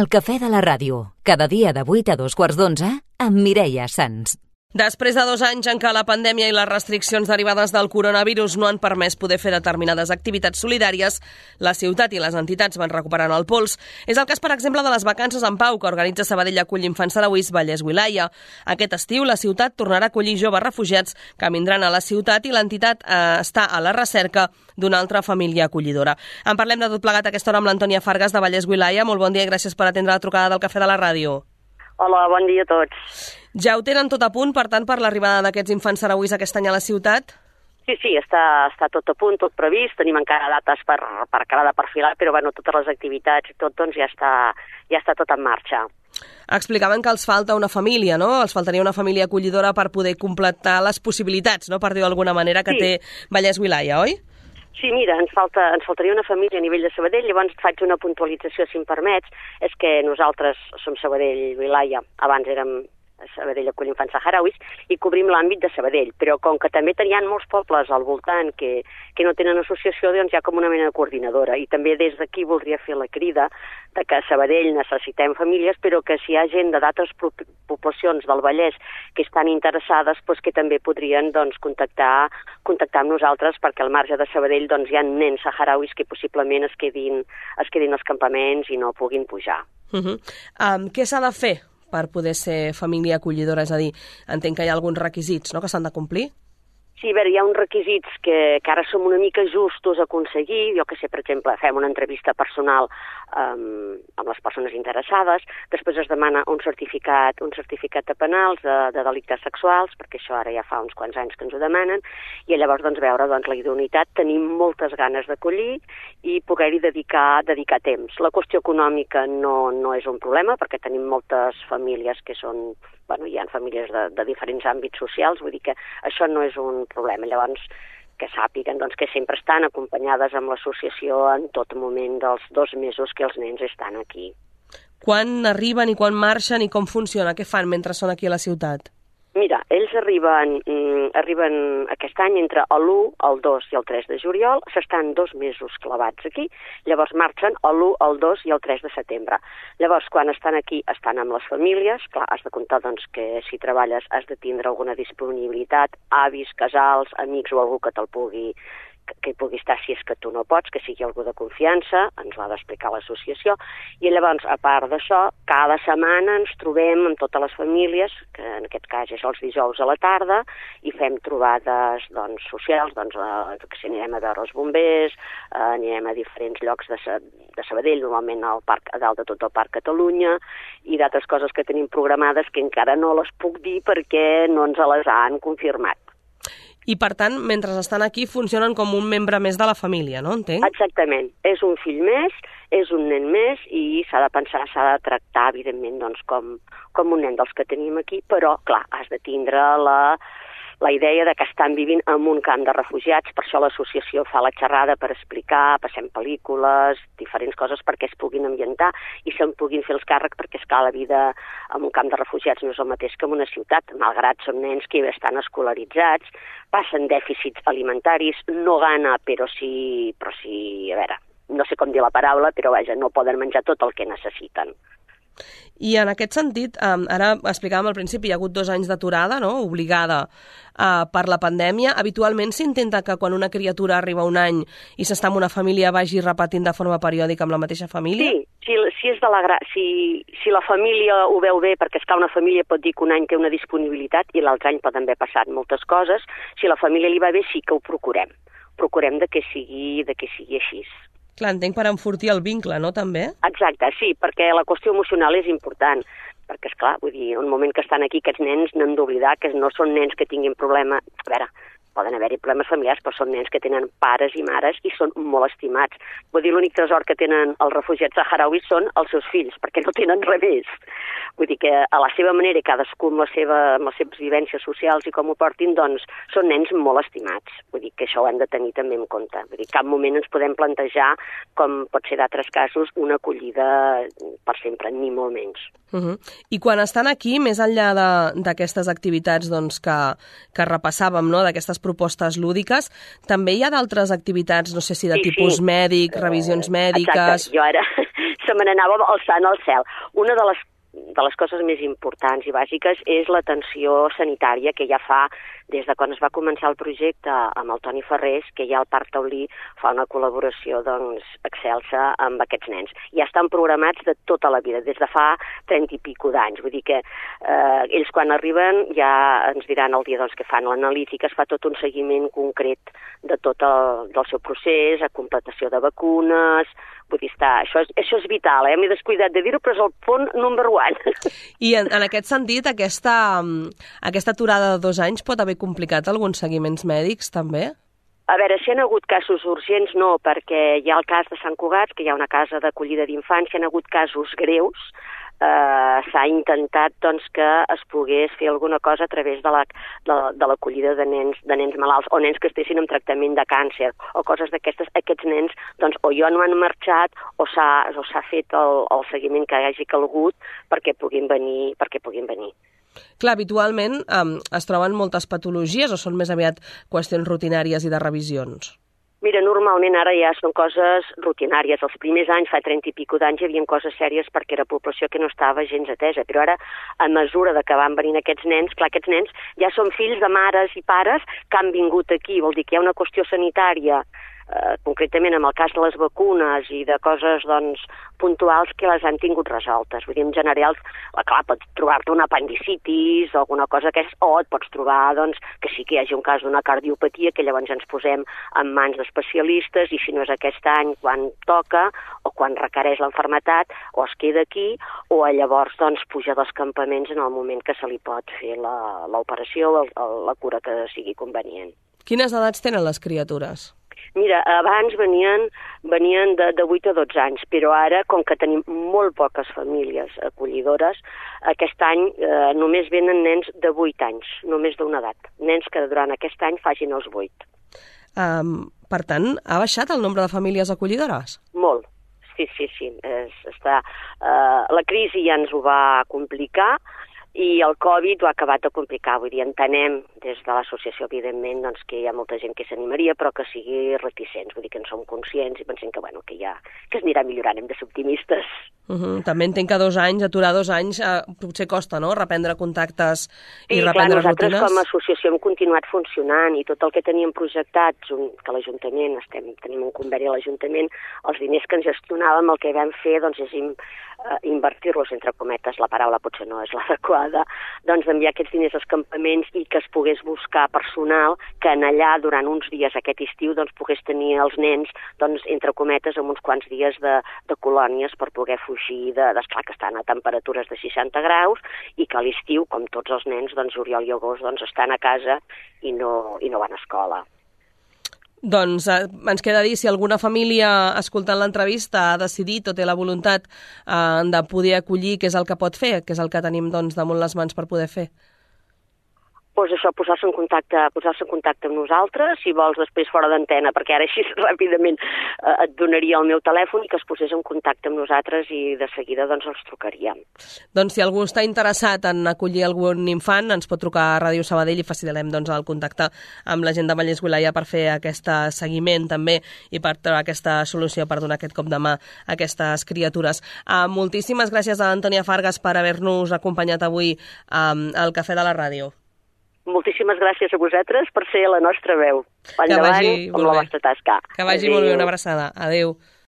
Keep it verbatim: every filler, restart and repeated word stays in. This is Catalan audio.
El cafè de la ràdio, cada dia de vuit a dos quarts d'onze, amb Mireia Sans. Després de dos anys en què la pandèmia i les restriccions derivades del coronavirus no han permès poder fer determinades activitats solidàries, la ciutat i les entitats van recuperant el pols. És el cas, per exemple, de les vacances en pau que organitza Sabadell Acull Infants Sarauís Vallès Wilaya. Aquest estiu la ciutat tornarà a acollir joves refugiats que vindran a la ciutat i l'entitat eh, està a la recerca d'una altra família acollidora. En parlem de tot plegat a aquesta hora amb l'Antònia Fargas de Vallès Wilaya. Molt bon dia i gràcies per atendre la trucada del Cafè de la Ràdio. Hola, bon dia a tots. Ja ho tenen tot a punt, per tant, per l'arribada d'aquests infants sarauís aquest any a la ciutat? Sí, sí, està, està tot a punt, tot previst. Tenim encara dates per, per acabar de perfilar, però bueno, totes les activitats i tot doncs, ja, està, ja està tot en marxa. Explicaven que els falta una família, no? Els faltaria una família acollidora per poder completar les possibilitats, no? Per dir d'alguna manera, que sí. Té Vallès Wilaya, oi? Sí, mira, ens, falta, ens faltaria una família a nivell de Sabadell, llavors faig una puntualització, si em permets, és que nosaltres som Sabadell Wilaya, abans érem Sabadell Acull Infants Sarauís, i cobrim l'àmbit de Sabadell, però com que també hi ha molts pobles al voltant que, que no tenen associació, doncs hi ha com una mena de coordinadora, i també des d'aquí voldria fer la crida de que a Sabadell necessitem famílies, però que si hi ha gent d'altres poblacions del Vallès que estan interessades, doncs que també podrien doncs, contactar, contactar amb nosaltres, perquè al marge de Sabadell doncs, hi ha nens saharauis que possiblement es quedin, es quedin als campaments i no puguin pujar. Uh-huh. Um, què s'ha de fer per poder ser família acollidora? És a dir, entenc que hi ha alguns requisits, no?, que s'han de complir? Sí, a veure, hi ha uns requisits que, que ara som una mica justos a aconseguir. Jo que sé, per exemple, fem una entrevista personal um, amb les persones interessades, després es demana un certificat, un certificat de penals de, de delictes sexuals, perquè això ara ja fa uns quants anys que ens ho demanen, i llavors doncs, veure doncs, la idoneïtat. Tenim moltes ganes d'acollir i poder-hi dedicar, dedicar temps. La qüestió econòmica no, no és un problema, perquè tenim moltes famílies que són... Bueno, hi ha famílies de, de diferents àmbits socials, vull dir que això no és un problema. Llavors, que sàpiguen doncs, que sempre estan acompanyades amb l'associació en tot moment dels dos mesos que els nens estan aquí. Quan arriben i quan marxen i com funciona? Què fan mentre són aquí a la ciutat? Mira, ells arriben, mm, arriben aquest any entre l'u, el dos i el tres de juliol, s'estan dos mesos clavats aquí, llavors marxen l'u, el dos i el tres de setembre. Llavors, quan estan aquí, estan amb les famílies, clar, has de comptar doncs, que si treballes has de tindre alguna disponibilitat, avis, casals, amics o algú que te'l pugui que hi pugui estar si és que tu no pots, que sigui algú de confiança, ens l'ha d'explicar l'associació, i llavors, a part d'això, cada setmana ens trobem amb totes les famílies, que en aquest cas és els dijous a la tarda, i fem trobades doncs, socials, doncs, eh, que si anirem a veure els bombers, eh, anirem a diferents llocs de, de Sabadell, normalment al parc, a dalt de tot el Parc Catalunya, i d'altres coses que tenim programades que encara no les puc dir perquè no ens les han confirmat. I, per tant, mentre estan aquí, funcionen com un membre més de la família, no? Entenc? Exactament. És un fill més, és un nen més i s'ha de pensar, s'ha de tractar, evidentment, doncs, com, com un nen dels que tenim aquí, però, clar, has de tindre la, la idea de que estan vivint en un camp de refugiats, per això l'associació fa la xerrada per explicar, passem pel·lícules, diferents coses perquè es puguin ambientar i se'n puguin fer els càrrecs, perquè és clar, la vida en un camp de refugiats no és el mateix que en una ciutat, malgrat són nens que estan escolaritzats, passen dèficits alimentaris, no gana, però sí, però sí, a veure, no sé com dir la paraula, però vaja, no poden menjar tot el que necessiten. I en aquest sentit, eh, ara explicàvem al principi, hi ha hagut dos anys d'aturada, no?, obligada eh, per la pandèmia. Habitualment s'intenta que quan una criatura arriba un any i s'està amb una família vagi repetint de forma periòdica amb la mateixa família? Sí, si, si, és de la gra... si, si la família ho veu bé, perquè és que una família pot dir que un any té una disponibilitat i l'altre any poden haver passat moltes coses, si la família li va bé sí que ho procurem. Procurem de que sigui, de que sigui així. Clar, entenc per enfortir el vincle, no, també? Exacte, sí, perquè la qüestió emocional és important, perquè, esclar, vull dir, un moment que estan aquí, aquests nens no han d'oblidar que no són nens que tinguin problema, a veure, poden haver-hi problemes familiars, però són nens que tenen pares i mares i són molt estimats. Vull dir, l'únic tresor que tenen els refugiats saharauis són els seus fills, perquè no tenen res més. Vull dir que a la seva manera, cadascú amb, la seva, amb les seves vivències socials i com ho portin, doncs són nens molt estimats. Vull dir que això ho hem de tenir també en compte. Vull dir, cap moment ens podem plantejar, com pot ser d'altres casos, una acollida per sempre, ni molt menys. Uh-huh. I quan estan aquí, més enllà d'aquestes activitats doncs, que, que repassàvem, no?, d'aquestes propostes lúdiques, també hi ha d'altres activitats, no sé si de sí, tipus sí. mèdic, revisions mèdiques... Exacte, jo ara... se me n'anava alçant al cel. Una de les de les coses més importants i bàsiques és l'atenció sanitària que ja fa des de quan es va començar el projecte amb el Toni Ferrés, que ja el Parc Taulí fa una col·laboració doncs, excelsa amb aquests nens. Ja estan programats de tota la vida, des de fa trenta i pico d'anys. Vull dir que eh, ells quan arriben ja ens diran el dia doncs, que fan l'analítica, es fa tot un seguiment concret de tot el del seu procés, a completació de vacunes. Vull dir, està, això, és, això és vital, eh? M'he descuidat de dir-ho, però és el punt number one. I en, en aquest sentit, aquesta, aquesta aturada de dos anys pot haver complicat alguns seguiments mèdics, també? A veure, si hi ha hagut casos urgents, no, perquè hi ha el cas de Sant Cugat, que hi ha una casa d'acollida d'infants, hi ha hagut casos greus, Uh, s'ha intentat doncs, que es pogués fer alguna cosa a través de la, de, de l'acollida de nens, de nens malalts o nens que estessin en tractament de càncer o coses d'aquestes. Aquests nens doncs, o ja no han marxat o s'ha, o s'ha fet el, el seguiment que hagi calgut perquè puguin venir. Perquè puguin venir. Clar, habitualment um, es troben moltes patologies o són més aviat qüestions rutinàries i de revisions? Mira, normalment ara ja són coses rutinàries. Els primers anys, fa trenta i pico d'anys, hi havia coses sèries perquè era població que no estava gens atesa. Però ara, a mesura de que van venint aquests nens, clar, aquests nens ja són fills de mares i pares que han vingut aquí. Vol dir que hi ha una qüestió sanitària, eh, concretament en el cas de les vacunes i de coses doncs, puntuals que les han tingut resoltes. Vull dir, en general, clar, pots trobar-te una apendicitis o alguna cosa que és, o et pots trobar doncs, que sí que hi hagi un cas d'una cardiopatia que llavors ens posem en mans d'especialistes i si no és aquest any quan toca o quan requereix l'enfermetat o es queda aquí o llavors doncs, puja dels campaments en el moment que se li pot fer la, l'operació o la, la cura que sigui convenient. Quines edats tenen les criatures? Mira, abans venien, venien de, de vuit a dotze anys, però ara, com que tenim molt poques famílies acollidores, aquest any eh, només venen nens de vuit anys, només d'una edat. Nens que durant aquest any facin els vuit. Um, per tant, ha baixat el nombre de famílies acollidores? Molt, sí, sí, sí. És, està, eh, la crisi ja ens ho va complicar, i el Covid ho ha acabat de complicar. Vull dir, entenem des de l'associació, evidentment, doncs, que hi ha molta gent que s'animaria, però que sigui reticents. Vull dir que en som conscients i pensem que, bueno, que, ja, que es anirà millorant, hem de ser optimistes. Uh-huh. També entenc que dos anys, aturar dos anys, eh, potser costa, no?, reprendre contactes i sí, reprendre clar, nosaltres rutines. Com a associació hem continuat funcionant i tot el que teníem projectat, que l'Ajuntament, estem, tenim un conveni a l'Ajuntament, els diners que ens gestionàvem, el que vam fer doncs, és in, uh, invertir-los, entre cometes, la paraula potser no és l'adequada, doncs d'enviar aquests diners als campaments i que es pogués buscar personal que en allà, durant uns dies aquest estiu, doncs pogués tenir els nens, doncs, entre cometes, amb uns quants dies de, de colònies per poder fugir de, d'esclar que estan a temperatures de seixanta graus i que a l'estiu, com tots els nens, doncs juliol i agost, doncs estan a casa i no, i no van a escola. Doncs eh, ens queda dir si alguna família escoltant l'entrevista ha decidit o té la voluntat eh, de poder acollir què és el que pot fer, què és el que tenim doncs, damunt les mans per poder fer. Pues això, posar-se en contacte, posar-se en contacte amb nosaltres, si vols després fora d'antena, perquè ara així ràpidament eh, et donaria el meu telèfon i que es posés en contacte amb nosaltres i de seguida doncs els trucaríem. Doncs si algú està interessat en acollir algun infant, ens pot trucar a Ràdio Sabadell i facilitarem doncs, el contacte amb la gent de Vallès Wilaya per fer aquest seguiment també i per trobar aquesta solució per donar aquest cop de mà a aquestes criatures. Uh, moltíssimes gràcies a Antònia Fargas per haver-nos acompanyat avui um, al Cafè de la Ràdio. Moltíssimes gràcies a vosaltres per ser la nostra veu. Endavant amb la vostra tasca. Que vagi Adéu. Molt bé, una abraçada. Adéu.